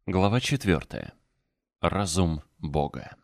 Глава 4. Разум Бога.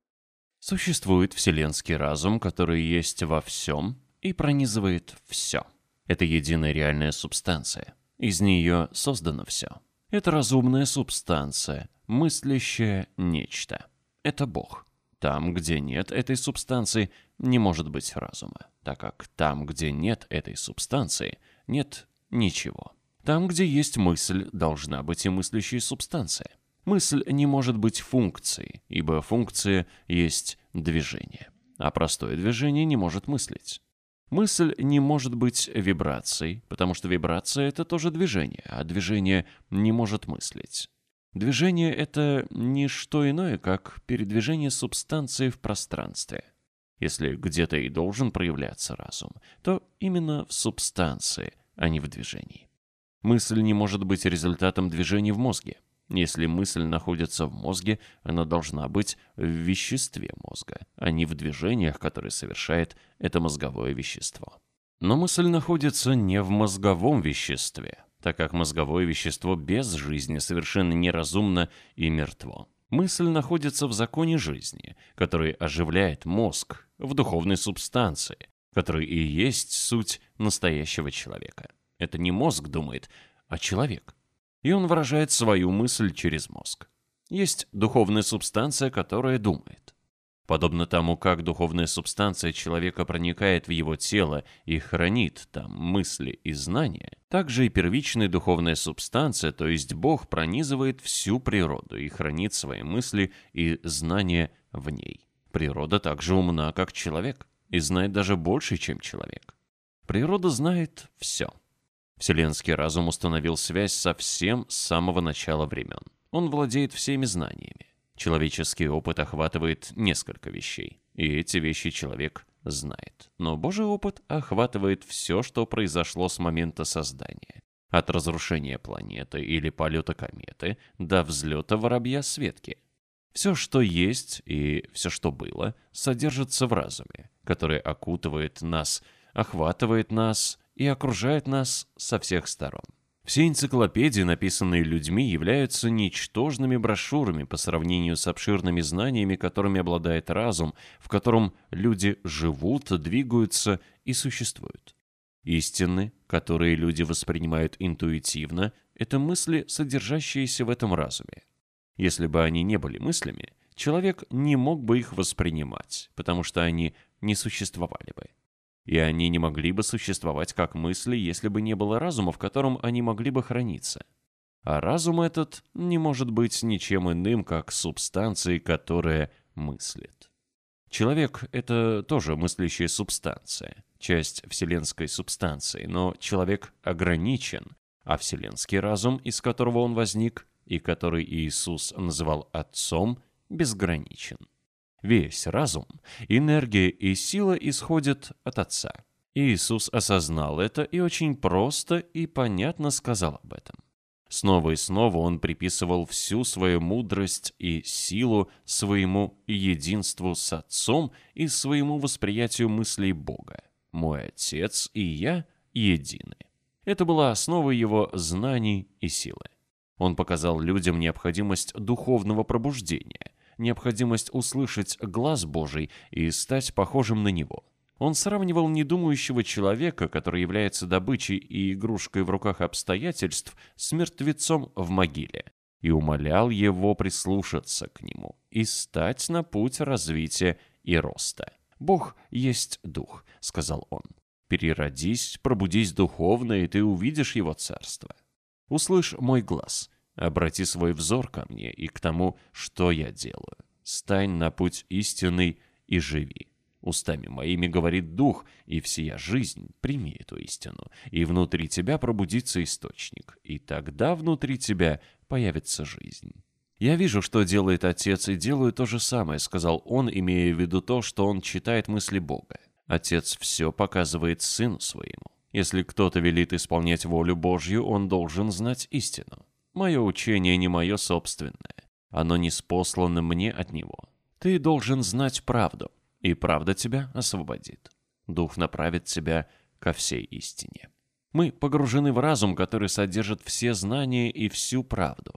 Существует вселенский разум, который есть во всем и пронизывает все. Это единая реальная субстанция. Из нее создано все. Это разумная субстанция, мыслящее нечто. Это Бог. Там, где нет этой субстанции, не может быть разума, так как там, где нет этой субстанции, нет ничего. Там, где есть мысль, должна быть и мыслящая субстанция. Мысль не может быть функцией, ибо функция есть движение, а простое движение не может мыслить. Мысль не может быть вибрацией, потому что вибрация — это тоже движение, а движение не может мыслить. Движение — это не что иное, как передвижение субстанции в пространстве. Если где-то и должен проявляться разум, то именно в субстанции, а не в движении. Мысль не может быть результатом движений в мозге. Если мысль находится в мозге, она должна быть в веществе мозга, а не в движениях, которые совершает это мозговое вещество. Но мысль находится не в мозговом веществе, так как мозговое вещество без жизни совершенно неразумно и мертво. Мысль находится в законе жизни, который оживляет мозг, в духовной субстанции, которая и есть суть настоящего человека. Это не мозг думает, а человек. И он выражает свою мысль через мозг. Есть духовная субстанция, которая думает. Подобно тому, как духовная субстанция человека проникает в его тело и хранит там мысли и знания, так же и первичная духовная субстанция, то есть Бог, пронизывает всю природу и хранит свои мысли и знания в ней. Природа так же умна, как человек, и знает даже больше, чем человек. Природа знает все. Вселенский разум установил связь со всем с самого начала времен. Он владеет всеми знаниями. Человеческий опыт охватывает несколько вещей, и эти вещи человек знает. Но Божий опыт охватывает все, что произошло с момента создания. От разрушения планеты или полета кометы до взлета воробья Светки. Все, что есть и все, что было, содержится в разуме, который окутывает нас, охватывает нас и окружает нас со всех сторон. Все энциклопедии, написанные людьми, являются ничтожными брошюрами по сравнению с обширными знаниями, которыми обладает разум, в котором люди живут, двигаются и существуют. Истины, которые люди воспринимают интуитивно, это мысли, содержащиеся в этом разуме. Если бы они не были мыслями, человек не мог бы их воспринимать, потому что они не существовали бы. И они не могли бы существовать как мысли, если бы не было разума, в котором они могли бы храниться. А разум этот не может быть ничем иным, как субстанцией, которая мыслит. Человек — это тоже мыслящая субстанция, часть вселенской субстанции, но человек ограничен, а вселенский разум, из которого он возник, и который Иисус называл Отцом, безграничен. Весь разум, энергия и сила исходят от Отца. Иисус осознал это и очень просто и понятно сказал об этом. Снова и снова он приписывал всю свою мудрость и силу своему единству с Отцом и своему восприятию мыслей Бога. «Мой Отец и я едины». Это была основа его знаний и силы. Он показал людям необходимость духовного пробуждения, необходимость услышать глас Божий и стать похожим на Него. Он сравнивал недумающего человека, который является добычей и игрушкой в руках обстоятельств, с мертвецом в могиле, и умолял его прислушаться к нему и стать на путь развития и роста. «Бог есть Дух», — сказал он. «Переродись, пробудись духовно, и ты увидишь Его царство. Услышь мой глас». Обрати свой взор ко мне и к тому, что я делаю. Стань на путь истинный и живи. Устами моими говорит Дух, и всея жизнь прими эту истину, и внутри тебя пробудится источник, и тогда внутри тебя появится жизнь. «Я вижу, что делает Отец, и делаю то же самое», — сказал он, имея в виду то, что он читает мысли Бога. Отец все показывает Сыну Своему. Если кто-то велит исполнять волю Божью, он должен знать истину. Мое учение не мое собственное. Оно ниспослано мне от Него. Ты должен знать правду, и правда тебя освободит. Дух направит тебя ко всей истине. Мы погружены в разум, который содержит все знания и всю правду.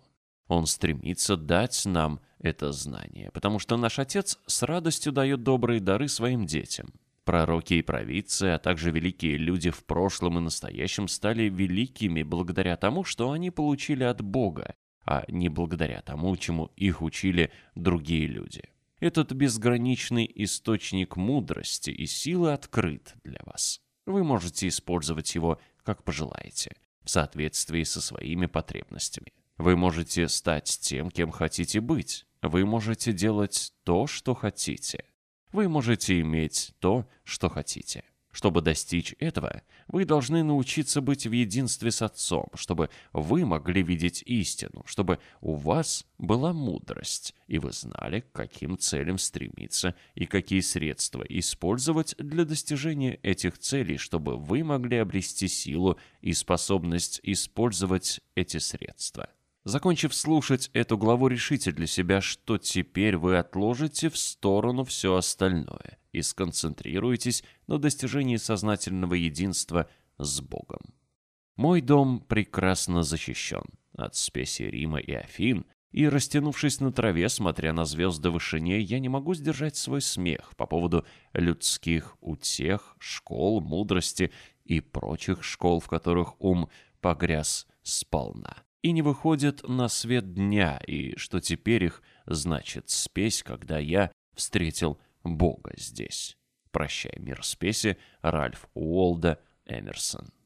Он стремится дать нам это знание, потому что наш Отец с радостью дает добрые дары своим детям. Пророки и провидцы, а также великие люди в прошлом и настоящем стали великими благодаря тому, что они получили от Бога, а не благодаря тому, чему их учили другие люди. Этот безграничный источник мудрости и силы открыт для вас. Вы можете использовать его, как пожелаете, в соответствии со своими потребностями. Вы можете стать тем, кем хотите быть. Вы можете делать то, что хотите. Вы можете иметь то, что хотите. Чтобы достичь этого, вы должны научиться быть в единстве с Отцом, чтобы вы могли видеть истину, чтобы у вас была мудрость, и вы знали, к каким целям стремиться и какие средства использовать для достижения этих целей, чтобы вы могли обрести силу и способность использовать эти средства. Закончив слушать эту главу, решите для себя, что теперь вы отложите в сторону все остальное и сконцентрируетесь на достижении сознательного единства с Богом. Мой дом прекрасно защищен от спеси Рима и Афин, и, растянувшись на траве, смотря на звезды в вышине, я не могу сдержать свой смех по поводу людских утех, школ, мудрости и прочих школ, в которых ум погряз сполна и не выходит на свет дня, и что теперь их значит спесь, когда я встретил Бога здесь. Прощай, мир спеси, Ральф Уолда Эмерсон.